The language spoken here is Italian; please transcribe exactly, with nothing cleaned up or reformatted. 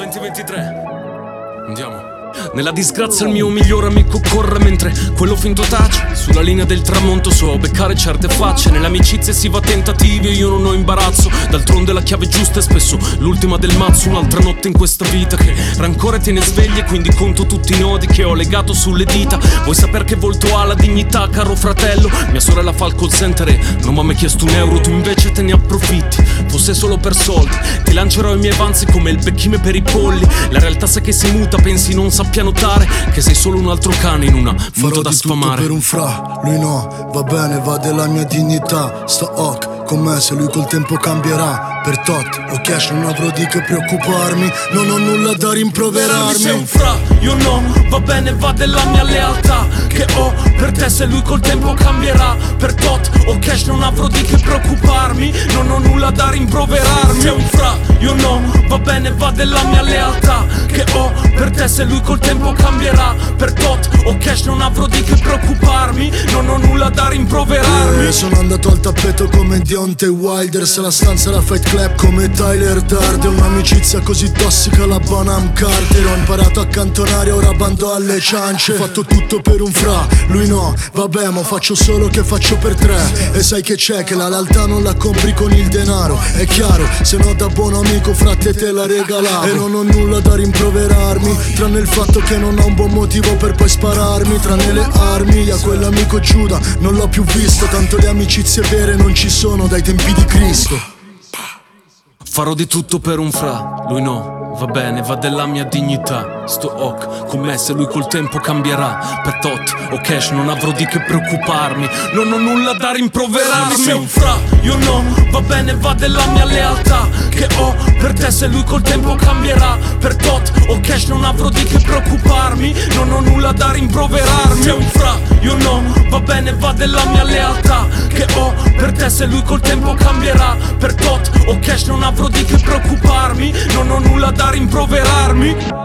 duemilaventitré. Andiamo. Nella disgrazia il mio migliore amico corre mentre quello finto tace. Sulla linea del tramonto so beccare certe facce. Nell'amicizia si va a tentativi e io non ho imbarazzo. D'altronde la chiave giusta è spesso l'ultima del mazzo. Un'altra notte in questa vita che rancore te ne sveglia. E quindi conto tutti i nodi che ho legato sulle dita. Vuoi saper che volto ha la dignità, caro fratello? Mia sorella fa il call center e non m'ha mai chiesto un euro. Tu invece te ne approfitti, fosse solo per soldi. Ti lancerò i miei avanzi come il becchime per i polli. La realtà sa che si muta, pensi non sappia notare che sei solo un altro cane in una muta da sfamare. Per un fra, lui no, va bene, va della mia dignità. Sto ok con me se lui col tempo cambierà. Per tot o cash non avrò di che preoccuparmi. Non ho nulla da rimproverarmi. Sei un fra, io no, va bene, va della mia lealtà che ho per te se lui col tempo cambierà. Per tot o cash non avrò di che preoccuparmi. Non ho nulla da rimproverarmi. Sei un fra, io no, va bene, va della mia lealtà che ho per te se lui col tempo cambierà. Per tot o cash non avrò di che preoccuparmi. Non ho nulla da rimproverarmi. eh, Sono andato al tappeto come Deontay Wilder. Se la stanza la Fight Club come Tyler Durden. Un'amicizia così tossica la Bonham Carter. Ho imparato a cantonare, ora bando alle ciance. Ho fatto tutto per un fra, lui no, vabbè ma faccio solo che faccio per tre. E sai che c'è, che la lealtà non la compri con il denaro. È chiaro, se no da buon amico frate te la regalavo. E non ho nulla da rimproverarmi, tranne il fatto che non ho un buon motivo per poi spararmi. Tranne le armi, a quell'amico Giuda non l'ho più visto. Tanto le amicizie vere non ci sono dai tempi di Cristo. Farò di tutto per un fra, lui no, va bene, va della mia dignità. Sto ok con me se lui col tempo cambierà. Per tot o cash non avrò di che preoccuparmi. Non ho nulla da rimproverarmi. Sei un fra, io no, va bene, va della mia lealtà che ho per te se lui col tempo cambierà. Per tot o cash non avrò di che preoccuparmi. Non ho nulla da rimproverarmi. Sei un fra, io no, va bene, va della mia lealtà che ho per te se lui col tempo cambierà. Per tot o cash non avrò di che preoccuparmi. Non ho nulla da rimproverarmi.